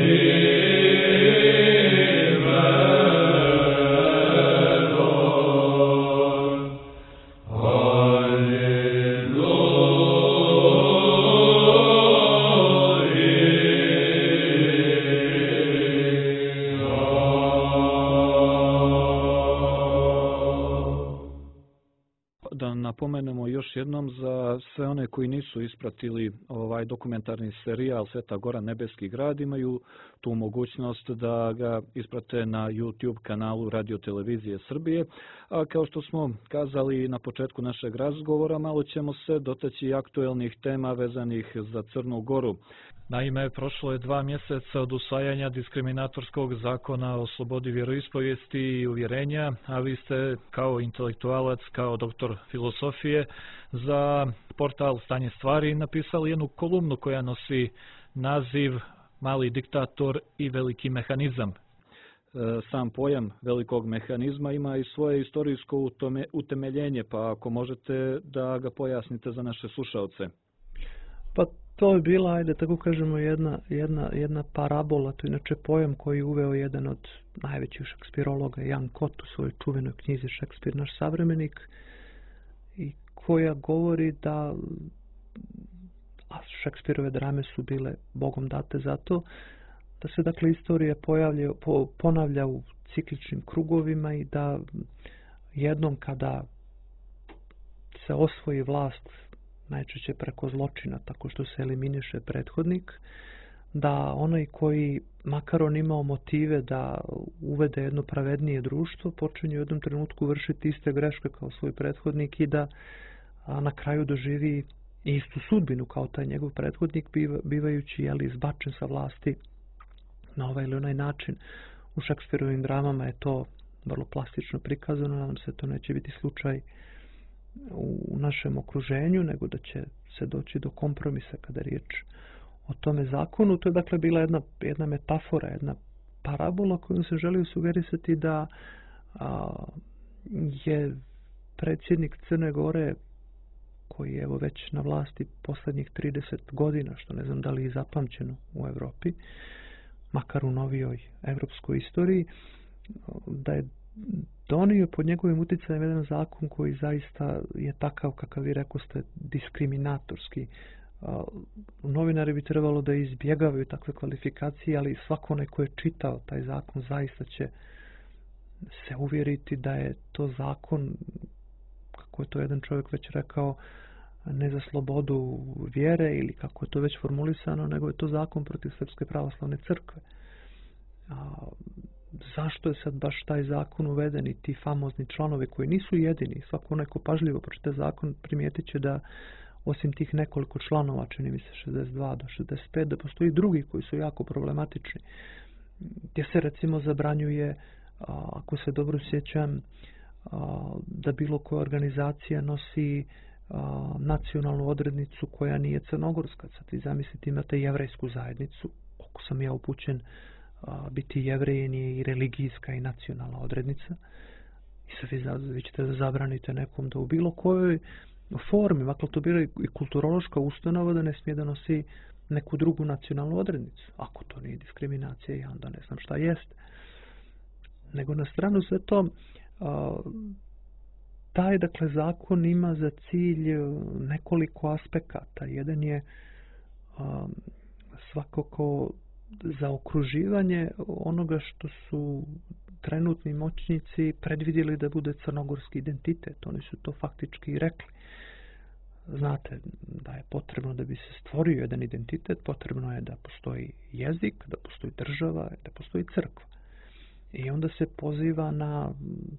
Napomenemo još jednom za sve one koji nisu ispratili ovaj dokumentarni serijal Sveta Gora Nebeski grad, imaju tu mogućnost da ga isprate na YouTube kanalu Radio Televizije Srbije. A kao što smo kazali na početku našeg razgovora, malo ćemo se dotaći aktuelnih tema vezanih za Crnu Goru. Naime, prošlo je dva mjeseca od usvajanja diskriminatorskog zakona o slobodi vjeroispovijesti i uvjerenja, a vi ste kao intelektualac, kao doktor filosofije za portal Stanje stvari napisali jednu kolumnu koja nosi naziv Mali diktator i veliki mehanizam. Sam pojam velikog mehanizma ima i svoje istorijsko utemeljenje, pa ako možete da ga pojasnite za naše slušaoce. Pa to je bila, ajde tako kažemo, jedna, jedna, jedna parabola, to je inače pojam koji je uveo jedan od najvećih šekspirologa, Jan Kot, u svojoj čuvenoj knjizi Šekspir, naš savremenik, i koja govori da, a Šekspirove drame su bile Bogom date zato, da se dakle istorija pojavlja, po, ponavlja u cikličnim krugovima i da jednom kada se osvoji vlast, najčešće preko zločina, tako što se eliminiše prethodnik, da onaj koji, makar on imao motive da uvede jedno pravednije društvo, počinje u jednom trenutku vršiti iste greške kao svoj prethodnik i da a, na kraju doživi istu sudbinu kao taj njegov prethodnik, biva, bivajući jeli, izbačen sa vlasti na ovaj ili onaj način. U Šekspirovim dramama je to vrlo plastično prikazano, nadam se to neće biti slučaj u našem okruženju, nego da će se doći do kompromisa kada je riječ o tome zakonu. To je dakle bila jedna, jedna metafora, jedna parabola kojom se želi sugerisati da a, je predsjednik Crne Gore, koji je evo već na vlasti posljednjih trideset godina, što ne znam da li je zapamćeno u Europi, makar u novijoj evropskoj istoriji, da je donio pod njegovim utjecajem jedan zakon koji zaista je takav, kakav vi rekoste, diskriminatorski. Novinari bi trebalo da izbjegavaju takve kvalifikacije, ali svako onaj ko je čitao taj zakon zaista će se uvjeriti da je to zakon, kako je to jedan čovjek već rekao, ne za slobodu vjere ili kako je to već formulisano, nego je to zakon protiv Srpske pravoslavne crkve. A, zašto je sad baš taj zakon uveden i ti famozni članovi koji nisu jedini? Svako onaj ko pažljivo pročita zakon primijetit će da osim tih nekoliko članova, čini mi se šezdeset dva do šezdeset pet, da postoji drugi koji su jako problematični. Gdje se recimo zabranjuje, ako se dobro sjećam, da bilo koja organizacija nosi nacionalnu odrednicu koja nije crnogorska. Sad vi zamislite, imate jevrejsku zajednicu, koliko sam ja upućen, biti jevrejen je i religijska i nacionalna odrednica. I sad vi, vi ćete da zabranite nekom da u bilo kojoj formi, makar to bila i kulturološka ustanova, da ne smije da nosi neku drugu nacionalnu odrednicu. Ako to nije diskriminacija, ja onda ne znam šta jest. Nego na stranu sve to, a, taj dakle zakon ima za cilj nekoliko aspekata. Jedan je a, svakako zaokruživanje onoga što su trenutni moćnici predvidjeli da bude crnogorski identitet. Oni su to faktički i rekli. Znate da je potrebno da bi se stvorio jedan identitet, potrebno je da postoji jezik, da postoji država, da postoji crkva. I onda se poziva na,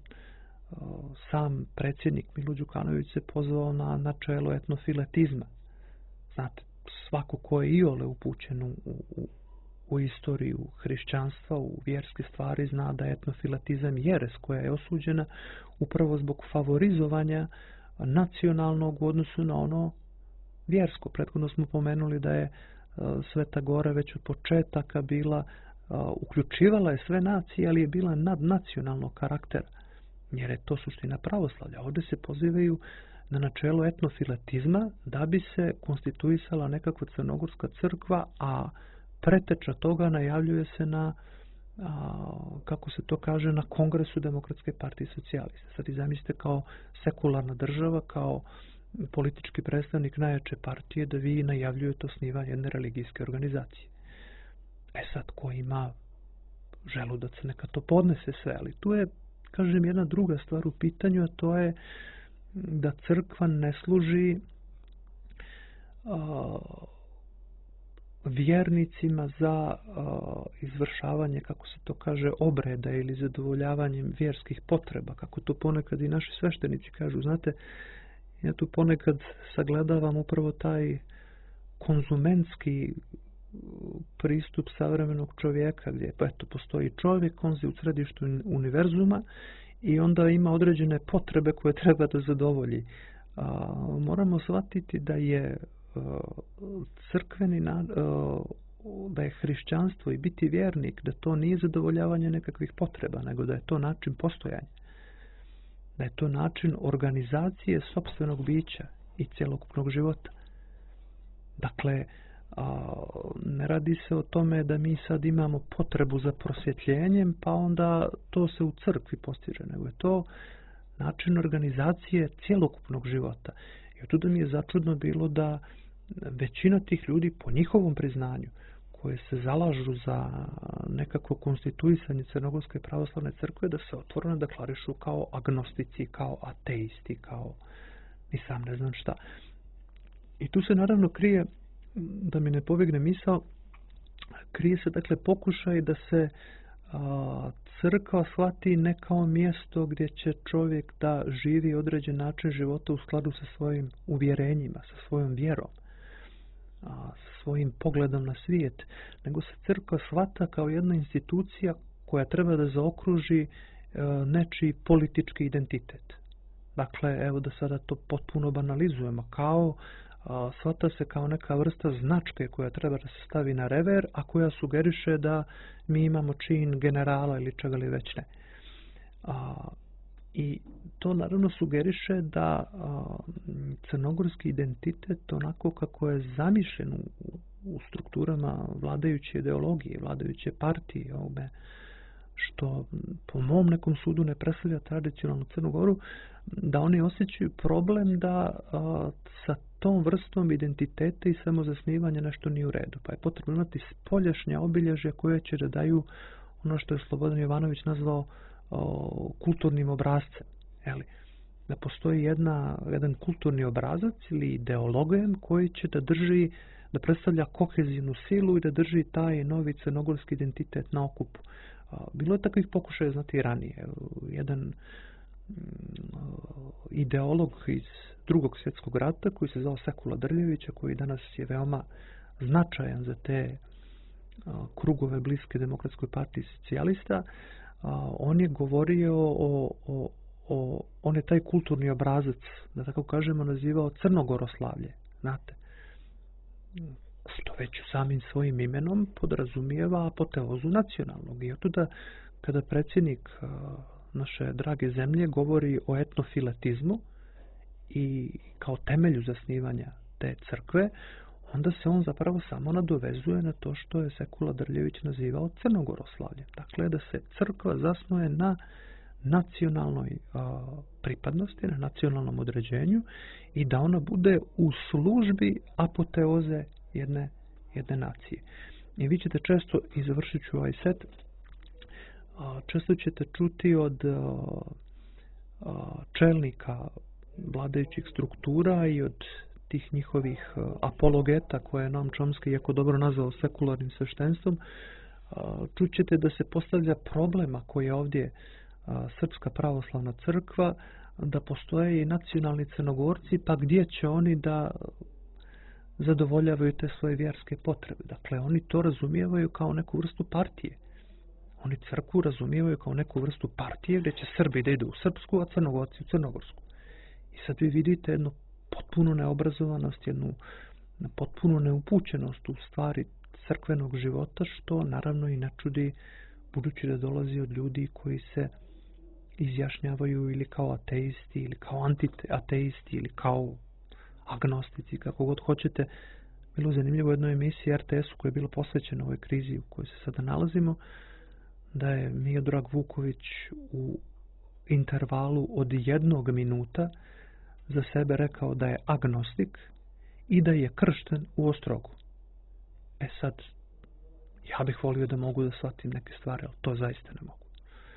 sam predsjednik Milo Đukanović se pozvao na načelo etnofiletizma. Znate, svako ko je iole upućen u, u, u istoriju hrišćanstva, u vjerske stvari, zna da je etnofiletizam jeres koja je osuđena upravo zbog favorizovanja nacionalnog u odnosu na ono vjersko. Prethodno smo pomenuli da je Sveta Gora već od početaka bila, uključivala je sve nacije, ali je bila nadnacionalnog karaktera, jer je to suština pravoslavlja. Ovdje se pozivaju na načelo etnofiletizma da bi se konstituisala nekakva crnogorska crkva, a preteča toga najavljuje se na, a, kako se to kaže, na Kongresu Demokratske partije socijalista. Sad i zamislite kao sekularna država, kao politički predstavnik najjače partije, da vi najavljujete osnivanje jedne religijske organizacije. E sad, ko ima želudac, neka to podnese sve, ali tu je, kažem, jedna druga stvar u pitanju, a to je da crkva ne služi a, vjernicima za a, izvršavanje, kako se to kaže, obreda ili zadovoljavanjem vjerskih potreba, kako to ponekad i naši sveštenici kažu. Znate, ja tu ponekad sagledavam upravo taj konzumentski pristup savremenog čovjeka, gdje pa eto, postoji čovjek, on je u središtu univerzuma i onda ima određene potrebe koje treba da zadovolji. A, moramo shvatiti da je a, crkveni, a, da je hrišćanstvo i biti vjernik, da to nije zadovoljavanje nekakvih potreba, nego da je to način postojanja. Da je to način organizacije sopstvenog bića i cjelokupnog života. Dakle, a, ne radi se o tome da mi sad imamo potrebu za prosvjetljenjem, pa onda to se u crkvi postiže, nego je to način organizacije cjelokupnog života. I od tuda mi je začudno bilo da većina tih ljudi, po njihovom priznanju, koje se zalažu za nekako konstituisanje Crnogorske pravoslavne crkve, da se otvoreno deklarišu kao agnostici, kao ateisti, kao ni sam ne znam šta. I tu se naravno krije, da mi ne pobjegne misao, krije se dakle pokušaj da se a, crkva shvati ne kao mjesto gdje će čovjek da živi određen način života u skladu sa svojim uvjerenjima, sa svojom vjerom, a, sa svojim pogledom na svijet, nego se crkva shvata kao jedna institucija koja treba da zaokruži a, nečiji politički identitet. Dakle, evo da sada to potpuno banalizujemo, kao a, shvata se kao neka vrsta značke koja treba da se stavi na rever, a koja sugeriše da mi imamo čin generala ili čega li već ne. A, I to naravno sugeriše da a, crnogorski identitet, onako kako je zamišljen u, u strukturama vladajuće ideologije, vladajuće partije, ovome, što po mom nekom sudu ne predstavlja tradicionalnu Crnu Goru, da oni osjećaju problem da a, sa tom vrstom identiteta i samozasnivanja nešto nije u redu. Pa je potrebno imati spoljašnja obilježja koje će da daju ono što je Slobodan Jovanović nazvao o, kulturnim obrazcem. Jeli? Da postoji jedna, jedan kulturni obrazac ili ideologem koji će da drži, da predstavlja kohezivnu silu i da drži taj novi crnogorski identitet na okupu. Bilo je takvih pokušaja, znati, i ranije. Jedan ideolog iz drugog svjetskog rata koji se zvao Sekula Drljevića, koji danas je veoma značajan za te krugove bliske Demokratskoj partiji socijalista, on je govorio o, o, o on je taj kulturni obrazac, da tako kažemo, nazivao crnogoroslavlje, znate, što već samim svojim imenom podrazumijeva apoteozu nacionalnog. I otuda kada predsjednik naše drage zemlje govori o etnofiletizmu i kao temelju zasnivanja te crkve, onda se on zapravo samo nadovezuje na to što je Sekula Drljević nazivao crnogoroslavljem. Dakle, da se crkva zasnuje na nacionalnoj a, pripadnosti, na nacionalnom određenju i da ona bude u službi apoteoze jedne, jedne nacije. I vi ćete često, i završit ću ovaj set, a, često ćete čuti od a, a, čelnika vladajućih struktura i od tih njihovih apologeta koje je Noam Chomsky jako dobro nazvao sekularnim sveštenstvom, čućete da se postavlja problema koji je ovdje Srpska pravoslavna crkva, da postoje i nacionalni Crnogorci, pa gdje će oni da zadovoljavaju te svoje vjerske potrebe. Dakle, oni to razumijevaju kao neku vrstu partije. Oni crkvu razumijevaju kao neku vrstu partije gdje će Srbi da idu u Srpsku, a Crnogorci u Crnogorsku. I sad vi vidite jednu potpuno neobrazovanost, jednu potpuno neupućenost u stvari crkvenog života, što naravno i ne čudi, budući da dolazi od ljudi koji se izjašnjavaju ili kao ateisti, ili kao antiateisti, ili kao agnostici, kako god hoćete. bilo zanimljivo u jednoj emisiji R T S-u koja je bila posvećena ovoj krizi u kojoj se sada nalazimo, da je Miodrag Vuković u intervalu od jednog minuta za sebe rekao da je agnostik i da je kršten u Ostrogu. E sad, ja bih volio da mogu da shvatim neke stvari, ali to zaista ne mogu.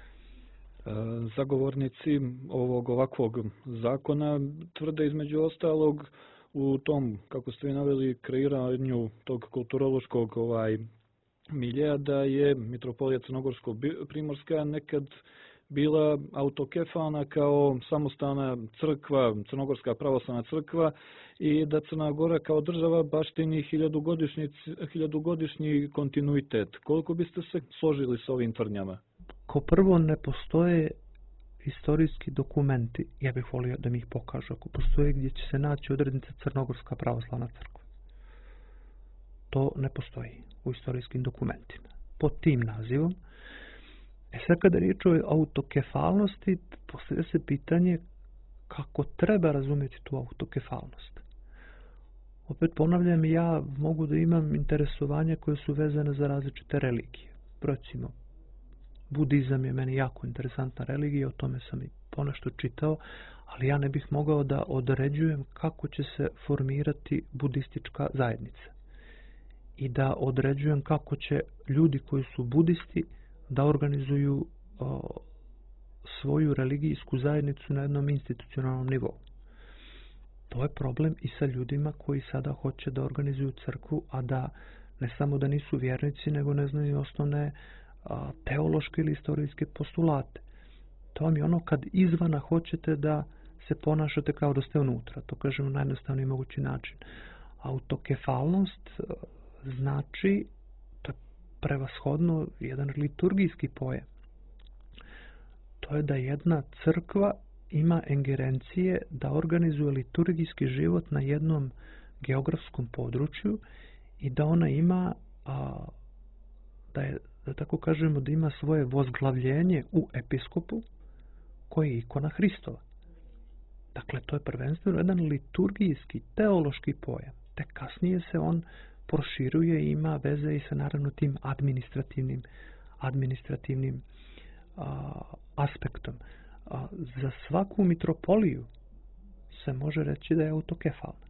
Zagovornici ovog ovakvog zakona tvrde između ostalog u tom, kako ste vi naveli, kreiranju tog kulturološkog ovaj, miljeja, da je Mitropolija Crnogorsko-Primorska nekad bila autokefalna kao samostalna crkva, Crnogorska pravoslavna crkva, i da Crna Gora kao država baštini hiljadugodišnji, hiljadugodišnji kontinuitet. Koliko biste se složili s ovim tvrdnjama? Kao prvo, ne postoje istorijski dokumenti, ja bih volio da mi ih pokažu, ako postoje, gdje će se naći odrednica Crnogorska pravoslavna crkva. To ne postoji u istorijskim dokumentima. Pod tim nazivom. E sad, kada je riječ o autokefalnosti, postavlja se pitanje kako treba razumjeti tu autokefalnost. Opet ponavljam, ja mogu da imam interesovanja koje su vezane za različite religije. Recimo, budizam je meni jako interesantna religija, o tome sam i ponešto čitao, ali ja ne bih mogao da određujem kako će se formirati budistička zajednica. I da određujem kako će ljudi koji su budisti da organizuju o, svoju religijsku zajednicu na jednom institucionalnom nivou. To je problem i sa ljudima koji sada hoće da organizuju crkvu, a da ne samo da nisu vjernici, nego ne znaju osnovne a, teološke ili istorijske postulate. To vam je ono kad izvana hoćete da se ponašate kao da ste unutra. To kažemo na najjednostavniji mogući način. Autokefalnost znači, to je prevashodno jedan liturgijski pojam. To je da jedna crkva ima ingerencije da organizuje liturgijski život na jednom geografskom području i da ona ima, a, da je, da tako kažemo, da ima svoje vozglavljenje u episkopu koji je ikona Hristova. Dakle, to je prvenstveno jedan liturgijski, teološki pojam. Te kasnije se on proširuje i ima veze i sa naravno tim administrativnim, administrativnim a, aspektom. A, za svaku mitropoliju se može reći da je autokefalna.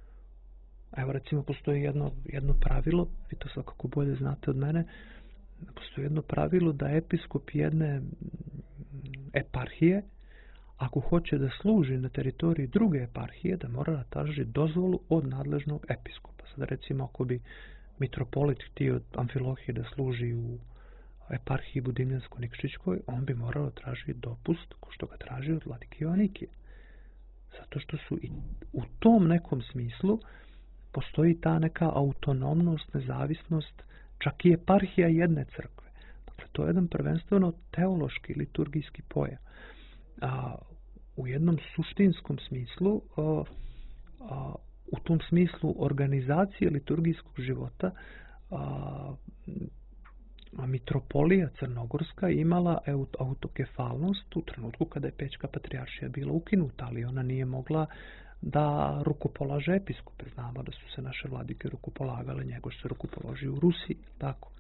Evo recimo postoji jedno, jedno pravilo, vi to svakako bolje znate od mene, postoji jedno pravilo da episkop jedne eparhije, ako hoće da služi na teritoriji druge eparhije, da mora da traži dozvolu od nadležnog episkopa. Sada recimo ako bi mitropolit htio Amfilohije da služi u eparhiji Budimljansko-Nikšićkoj, on bi morao tražiti dopust ko što ga traži od vladike Joanikije. Zato što su i u tom nekom smislu postoji ta neka autonomnost, nezavisnost, čak i eparhija jedne crkve. Dakle, to je jedan prvenstveno teološki, liturgijski pojam. A, u jednom suštinskom smislu, a, a, u tom smislu organizacije liturgijskog života, a, a mitropolija Crnogorska imala autokefalnost u trenutku kada je Pećka patrijaršija bila ukinuta, ali ona nije mogla da rukopolaže episkope. Znamo da su se naše vladike rukopolagale, njegov se rukopoloži u Rusiji. Tako.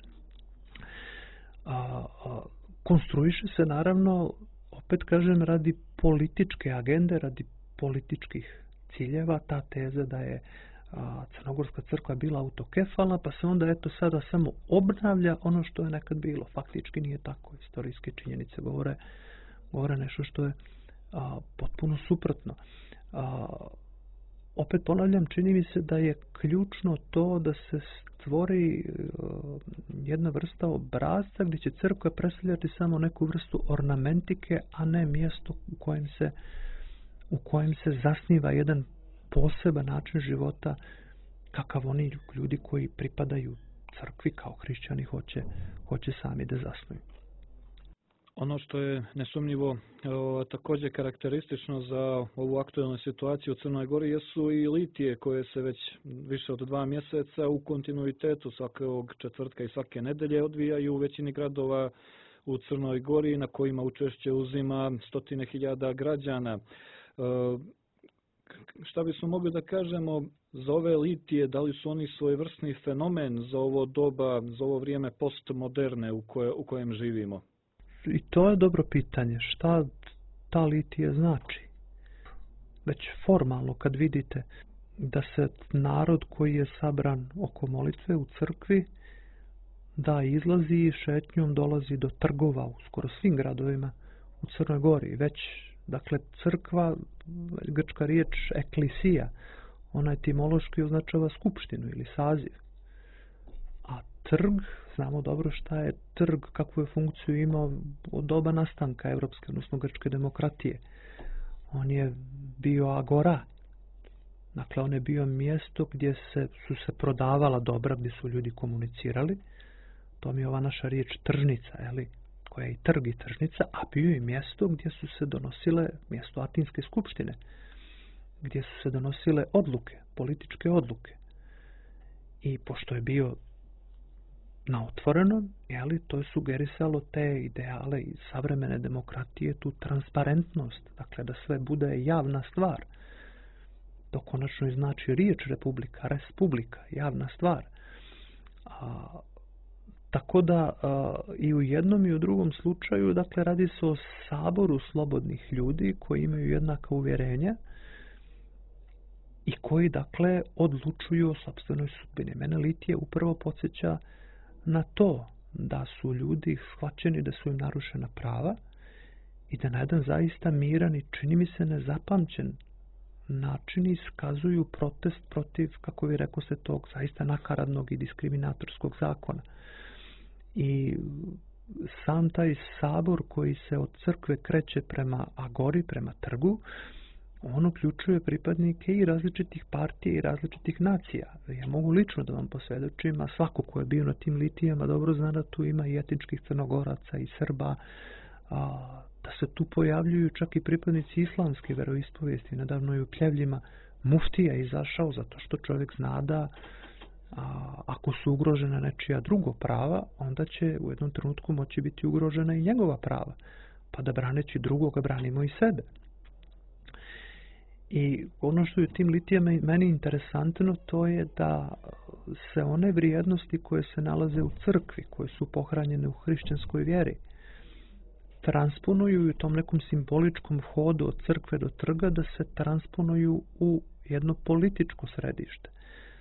A, a, konstruiše se naravno, opet kažem, radi političke agende, radi političkih ciljeva, ta teza da je a, Crnogorska crkva bila autokefalna, pa se onda eto sada samo obnavlja ono što je nekad bilo. Faktički nije tako. Istorijske činjenice govore, govore nešto što je a, potpuno suprotno. A, opet ponavljam, čini mi se da je ključno to da se stvori a, jedna vrsta obrazca gdje će crkva predstavljati samo neku vrstu ornamentike, a ne mjesto u kojem se, u kojem se zasniva jedan poseban način života kakav oni ljudi koji pripadaju crkvi kao hrišćani hoće, hoće sami da zasnuju. Ono što je nesumnjivo o, također karakteristično za ovu aktualnu situaciju u Crnoj Gori jesu i litije koje se već više od dva mjeseca u kontinuitetu svakog četvrtka i svake nedelje odvijaju u većini gradova u Crnoj Gori na kojima učešće uzima stotine hiljada građana. E, šta bismo mogli da kažemo za ove litije, da li su oni svojevrsni fenomen za ovo doba, za ovo vrijeme postmoderne u, koje, u kojem živimo? I to je dobro pitanje. Šta ta litija znači? Već formalno kad vidite da se narod koji je sabran oko molitve u crkvi, da izlazi i šetnjom dolazi do trgova u skoro svim gradovima u Crnoj Gori. Već, dakle, crkva, grčka riječ eklisija, ona etimološki označava skupštinu ili saziv. A trg, znamo dobro šta je trg, kakvu je funkciju imao od doba nastanka evropske, odnosno grčke demokratije. On je bio agora. Dakle, on je bio mjesto gdje se, su se prodavala dobra, gdje su ljudi komunicirali. To mi je ova naša riječ tržnica, jeli, koja je i trg i tržnica, a bio je mjesto gdje su se donosile, mjesto Atinske skupštine, gdje su se donosile odluke, političke odluke. I pošto je bio na otvorenom, jeli, to je sugerisalo te ideale i savremene demokratije, tu transparentnost, dakle da sve bude javna stvar. To konačno i znači riječ republika, respublika, javna stvar. A, tako da a, i u jednom i u drugom slučaju, dakle, radi se o saboru slobodnih ljudi koji imaju jednaka uvjerenja i koji, dakle, odlučuju o sopstvenoj sudbini. Mene litija upravo podsjeća na to da su ljudi shvaćeni da su im narušena prava i da na jedan zaista miran i čini mi se nezapamćen način iskazuju protest protiv, kako vi rekao se, tog zaista nakaradnog i diskriminatorskog zakona. I sam taj sabor koji se od crkve kreće prema agori, prema trgu, on uključuje pripadnike i različitih partija i različitih nacija. Ja mogu lično da vam posvjedočim, a svako ko je bio na tim litijama dobro zna da tu ima i etničkih Crnogoraca i Srba, a, da se tu pojavljuju čak i pripadnici islamske veroispovijesti. Nedavno je u Pljevljima muftija izašao zato što čovjek zna da a, ako su ugrožena nečija drugo prava, onda će u jednom trenutku moći biti ugrožena i njegova prava. Pa da braneći drugoga branimo i sebe. I ono što je u tim litijama meni interesantno, to je da se one vrijednosti koje se nalaze u crkvi, koje su pohranjene u hrišćanskoj vjeri, transponuju u tom nekom simboličkom hodu od crkve do trga, da se transponuju u jedno političko središte.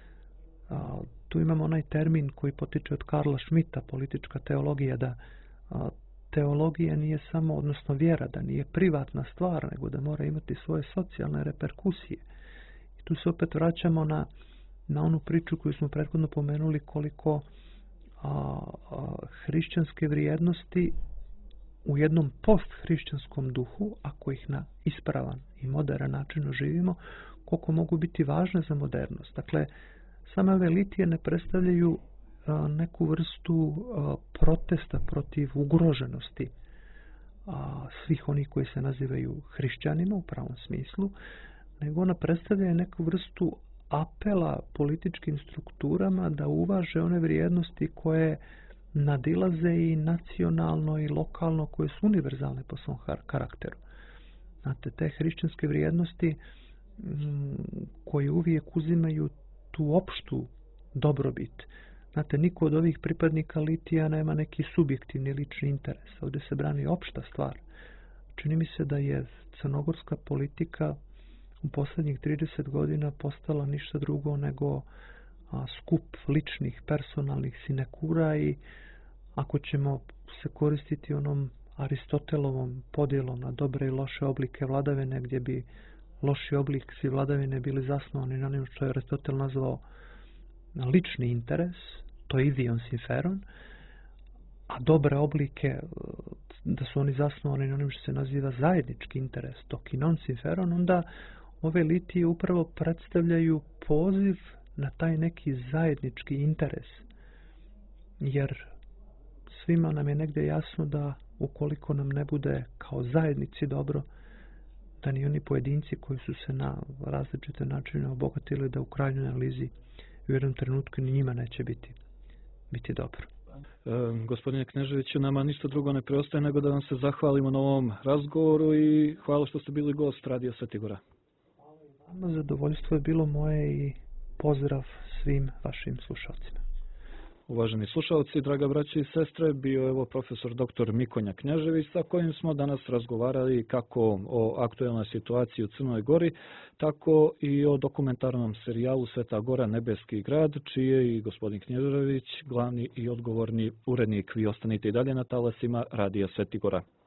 A, tu imamo onaj termin koji potiče od Karla Schmidta, politička teologija, da a, teologija nije samo, odnosno vjera, da nije privatna stvar, nego da mora imati svoje socijalne reperkusije. I tu se opet vraćamo na, na onu priču koju smo prethodno pomenuli, koliko a, a, hrišćanske vrijednosti u jednom post-hrišćanskom duhu, ako ih na ispravan i modern način živimo, koliko mogu biti važne za modernost. Dakle, same ove litije ne predstavljaju a, neku vrstu a, protesta protiv ugroženosti a, svih onih koji se nazivaju hrišćanima u pravom smislu, nego ona predstavlja neku vrstu apela političkim strukturama da uvaže one vrijednosti koje nadilaze i nacionalno i lokalno, koje su univerzalne po svom karakteru. Znate, te hrišćanske vrijednosti m, koje uvijek uzimaju tu opštu dobrobit. Znate, niko od ovih pripadnika litija nema neki subjektivni lični interes. Ovdje se brani opšta stvar. Čini mi se da je crnogorska politika u posljednjih trideset godina postala ništa drugo nego a, skup ličnih, personalnih sinekura i ako ćemo se koristiti onom Aristotelovom podjelom na dobre i loše oblike vladavine, gdje bi loši oblici vladavine bili zasnovani na onim što je Aristotel nazvao lični interes, to je idion sinferon, a dobre oblike da su oni zasnovani na onim što se naziva zajednički interes, dok i non sinferon, onda ove litije upravo predstavljaju poziv na taj neki zajednički interes. Jer svima nam je negdje jasno da ukoliko nam ne bude kao zajednici dobro, da ni oni pojedinci koji su se na različite načine obogatili, da u krajnjoj analizi u jednom trenutku ni njima neće biti, biti dobro. E, gospodine Kneževiću, nama ništa drugo ne preostaje nego da vam se zahvalimo na ovom razgovoru i hvala što ste bili gost Radio Sveti Gora. Zadovoljstvo je bilo moje i pozdrav svim vašim slušalcima. Uvaženi slušalci, draga braći i sestre, bio je ovo profesor doktor Mikonja Knjažević sa kojim smo danas razgovarali kako o aktuelnoj situaciji u Crnoj Gori, tako i o dokumentarnom serijalu Sveta Gora, Nebeski grad, čiji je i gospodin Knjažević glavni i odgovorni urednik. Vi ostanite i dalje na talasima Radija Sveti Gora.